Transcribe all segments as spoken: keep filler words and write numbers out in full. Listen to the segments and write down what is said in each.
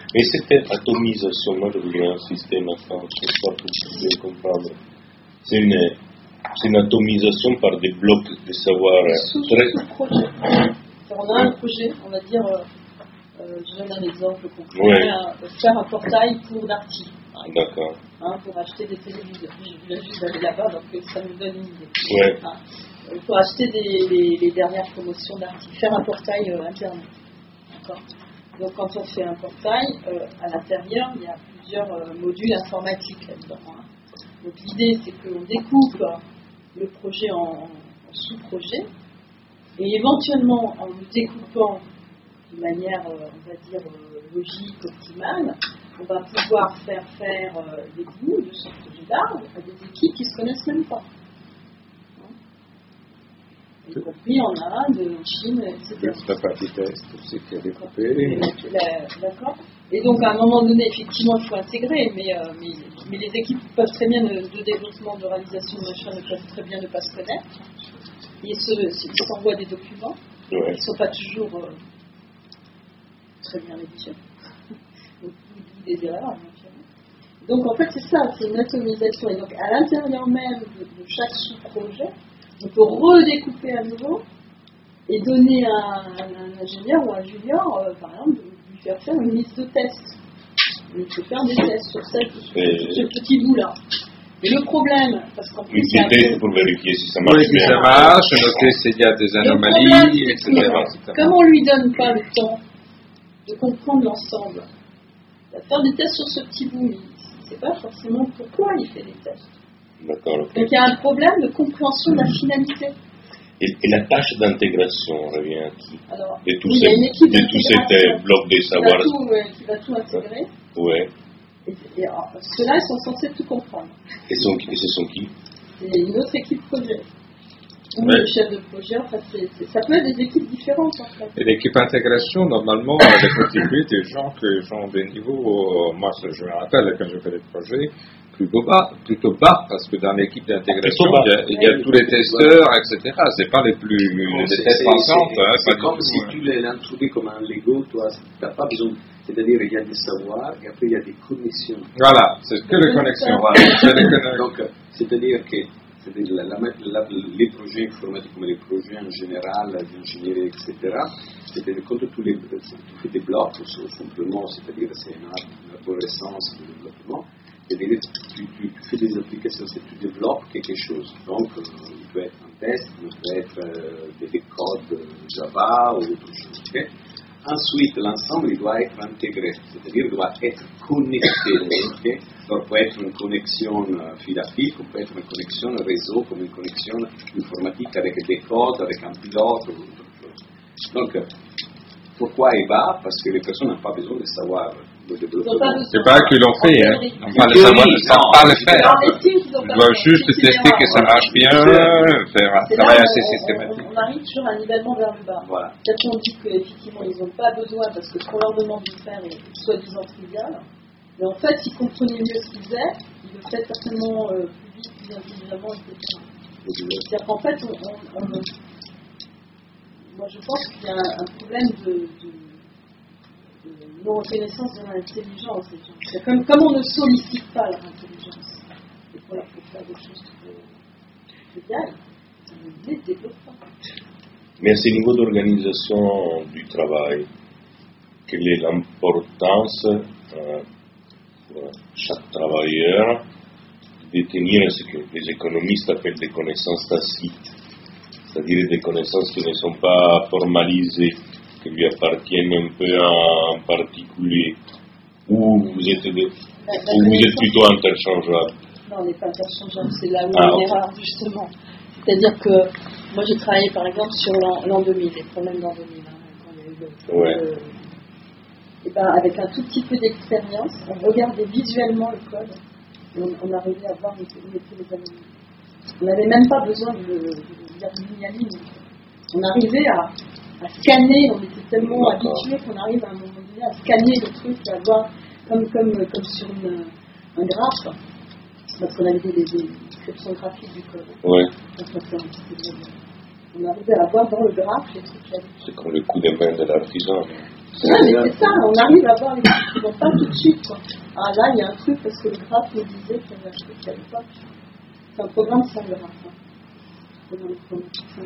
Et cette atomisation, moi je voulais insister maintenant, je crois que vous pouvez comprendre. C'est une, c'est une atomisation par des blocs de savoir sous, très... sous projet. Alors, on a un projet, on va dire, euh, euh, je donne un exemple concret, Ouais. euh, faire un portail pour Darty, par exemple, D'accord. hein, pour acheter des téléviseurs. Je viens juste d'aller là-bas, donc ça nous donne une idée. Ouais. Hein, euh, pour acheter des, les, les dernières promotions Darty, faire un portail euh, internet. D'accord. Donc quand on fait un portail, euh, à l'intérieur, il y a plusieurs euh, modules informatiques là-dedans. Hein. Donc l'idée, c'est qu'on découpe le projet en, en sous-projets, et éventuellement, en le découpant de manière, euh, on va dire, euh, logique, optimale, on va pouvoir faire faire euh, des bouts de ce projet-là à des équipes qui ne se connaissent même pas. Hein, y compris en Inde, en Chine, et cetera. La partie test aussi qui est découpée. D'accord. Et donc, à un moment donné, effectivement, il faut intégrer, mais, euh, mais, mais les équipes peuvent très bien, de, de développement, de réalisation de machin, ne peuvent très bien ne pas se connaître. Ils, se, ils s'envoient des documents, Ouais. qui ne sont pas toujours euh, très bien rédigés. Donc, il y a des erreurs, éventuellement. Donc, en fait, c'est ça, c'est une atomisation. Et donc, à l'intérieur même de, de chaque sous-projet, on peut redécouper à nouveau et donner à un, un ingénieur ou à un junior, euh, par exemple, de lui faire faire une liste de tests. Il peut faire des tests sur, cette, sur ce petit bout-là. Et le problème, parce qu'en plus... Une tests pour vérifier si ça marche Oui, si bien. ça marche, noter s'il y a des anomalies, et cetera. Comme on ne lui donne pas le temps de comprendre l'ensemble, il va faire des tests sur ce petit bout, mais il ne sait pas forcément pourquoi il fait des tests. D'accord, ok. Donc il y a un problème de compréhension de la finalité. Et, et la tâche d'intégration revient à qui? Alors, De tous oui, il y a ces, une équipe de tous ces d'intégration blocs de qui va savoir. tout, euh, qui va tout intégrer. Ouais. Et, et alors, ceux-là, ils sont censés tout comprendre. Et, sont, et ce sont qui? C'est une autre équipe projet. Ou Ouais. le chef de projet, enfin, c'est, c'est, ça peut être des équipes différentes, en fait. Et l'équipe intégration, normalement, elle est constituée des gens qui ont des niveaux, euh, moi je me rappelle quand je fais des projets, plutôt bas, plutôt bas, parce que dans l'équipe d'intégration, il y a, il y a Oui. tous les testeurs, et cetera. C'est pas les plus, les C'est, tests c'est, pensantes, c'est, hein, c'est pas du comme tout, si hein. tu l'introduis comme un Lego, toi, tu n'as pas besoin. C'est-à-dire, il y a des savoirs et après il y a des connexions. Voilà, c'est que les connexions. Voilà. C'est les connexions. Donc, c'est-à-dire que c'est-à-dire la, la, la, les projets informatiques, comme les projets en général, d'ingénierie, et cetera, c'est-à-dire quand tu, les, tu fais des blocs, ou simplement, c'est-à-dire c'est une, une arborescence de développement, c'est-à-dire tu, tu, tu fais des applications, c'est tu développes quelque chose. Donc, euh, il peut être un test, il peut être euh, des, des codes Java ou autre chose. Okay? Ensuite, l'ensemble il doit être intégré, c'est-à-dire il doit être connecté. Okay? Alors, peut être une connexion fil à fil, comme peut être une connexion réseau, comme une connexion informatique avec des codes, avec un pilote ou autre chose. Donc, pourquoi il va? Parce que les personnes n'ont pas besoin de savoir le développement. C'est pas qu'ils l'ont fait, hein. On va le savoir, ils ne savent pas le faire. Ils doivent juste tester que ça marche bien, faire un travail assez systématique. On, on arrive sur un nivellement vers le bas. Voilà. Peut-être on dit qu'effectivement ils n'ont pas besoin parce que ce qu'on leur demande de faire est soi-disant trivial. Mais en fait, s'ils comprenaient mieux ce qu'ils faisaient, ils le feraient certainement euh, plus vite, plus intelligemment, et cetera. C'est-à-dire qu'en fait, on, on, on, moi je pense qu'il y a un, un problème de, de, de non-reconnaissance de l'intelligence. C'est comme, comme on ne sollicite pas leur intelligence, et qu'on leur fait faire des choses triviales, on ne les développe pas. Mais à ce niveau d'organisation du travail, quelle est l'importance euh, pour chaque travailleur de détenir ce que les économistes appellent des connaissances tacites, c'est-à-dire des connaissances qui ne sont pas formalisées, qui lui appartiennent un peu à un particulier, ou vous êtes, de, La, la ou vous êtes plutôt interchangeable. Non, on n'est pas interchangeable, c'est là où Ah, on est ok. rare, justement. C'est-à-dire que moi j'ai travaillé par exemple sur l'an, l'an deux mille, les problèmes d'an deux mille, hein, quand il y a eu le, Ouais. le- et ben, avec un tout petit peu d'expérience, on regardait visuellement le code et on, on arrivait à voir où étaient où étaient les anomalies. On n'avait même pas besoin de, de, de dire ligne à ligne. On arrivait à, à scanner, on était tellement D'accord. habitués qu'on arrive à un moment donné à scanner le truc, à voir comme, comme, comme sur une, un graphe, parce qu'on avait des, des, des descriptions graphiques du code. Ouais. Donc, on, fait un petit peu de- on arrivait à voir dans le graphe les trucs là. C'est comme le coup de main de l'artisan. Ouais, mais c'est ça, on arrive à voir les trucs qui vont pas tout de suite, quoi. Ah là, il y a un truc parce que le graphe me disait qu'il y avait un truc qui allait pas. C'est un programme sans graphe. Hein. C'est dans le programme sans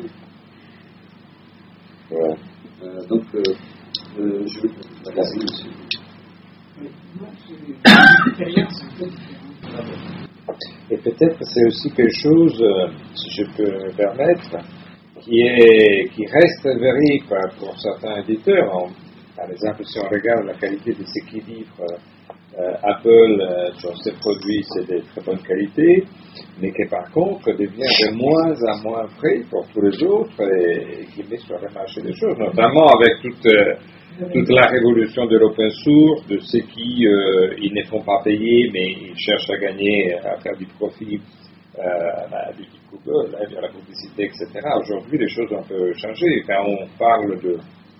graphe. Ouais. Euh, donc, euh, euh, je vais. Vas-y, monsieur. Oui, moi, j'ai une expérience un peu différente. Et peut-être que c'est aussi quelque chose, euh, si je peux me permettre, qui, est, qui reste vrai pour certains éditeurs. On, par exemple, si on regarde la qualité de ce qui livre euh, Apple euh, sur ses produits, c'est de très bonne qualité, mais qui par contre devient de moins en moins vrai pour tous les autres et, et qui met sur le marché des choses, notamment avec toute, euh, toute la révolution de l'open source, de ceux qui euh, ils ne font pas payer, mais ils cherchent à gagner, à faire du profit. Euh, du Google, hein, la publicité, et cetera. Aujourd'hui, les choses ont un peu changé. Quand on parle de,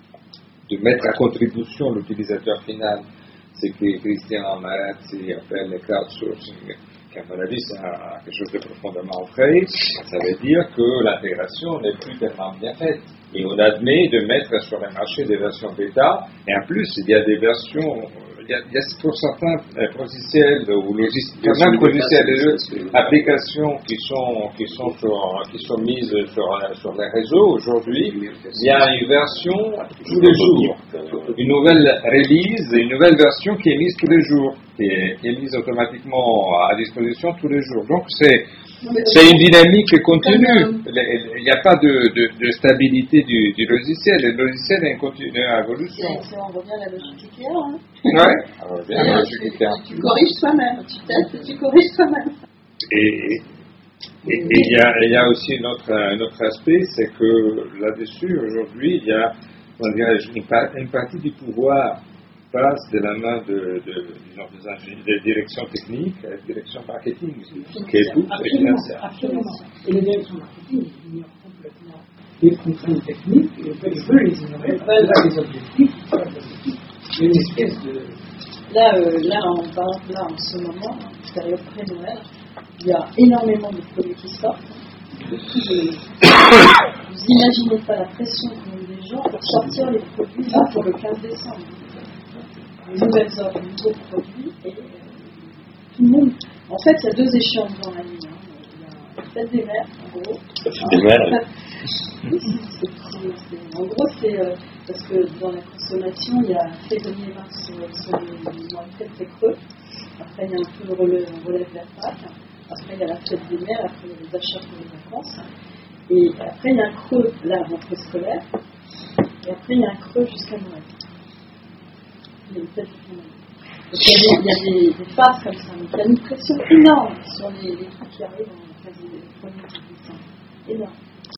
de mettre à contribution l'utilisateur final, c'est que Christian Marazzi appelle le crowdsourcing, qui à mon avis c'est un, quelque chose de profondément vrai. Ça veut dire que l'intégration n'est plus tellement bien faite. Et on admet de mettre sur le marché des versions bêta, et en plus, il y a des versions. Il y, a, il y a pour certains euh, logiciels ou logiciels, même logiciels et applications qui sont qui sont sur, qui sont mises sur, sur les réseaux aujourd'hui. Il y a une version tous les jours, une nouvelle release, une nouvelle version qui est mise tous les jours, qui est, qui est mise automatiquement à disposition tous les jours. Donc c'est c'est une dynamique continue. Il n'y a pas de, de, de stabilité du, du logiciel. Le logiciel est en continue évolution. C'est, on revient à la logique Ikea. Hein. Ouais, on revient à la logique Ikea. Tu, tu corriges toi-même. Tu testes et tu corriges toi-même. Et il y a, y a aussi un autre, un autre aspect, c'est que là-dessus, aujourd'hui, il y a une, une partie du pouvoir passe de la main de, de, disons, des, ingé- des directions techniques à la direction marketing, qui est tout Absolument, absolument. Et les directions marketing ignorent complètement les contraintes techniques, et ils veulent les ignorer, parce que là, les objectifs, c'est pas positif. Il y a une espèce de... Là, euh, là, on, par exemple, là, en ce moment, en période pré-Noël, il y a énormément de produits qui sortent. De tous les... Vous imaginez pas la pression qu'ont eu les gens pour sortir les produits là pour le quinze décembre. Les nouvelles offres, les nouveaux produits, et euh, tout le monde. En fait, il y a deux échéances dans l'année. Hein. Il y a la fête des mères, en gros. La fête des mères. Oui, c'est, c'est, c'est, en gros, c'est euh, parce que dans la consommation, il y a février et mars euh, sont des mois très très creux. Après, il y a un peu le relais, on relève la Pâques. Après, il y a la fête des mères. Après, il y a les achats pour les vacances. Et après, il y a un creux, la rentrée scolaire. Et après, il y a un creux jusqu'à Noël. Il y a une fête jusqu'à Noël. Donc, il y a, des, il y a des, des phases comme ça. Donc, il y a une pression énorme sur les, les trucs qui arrivent en phase électronique. Énorme.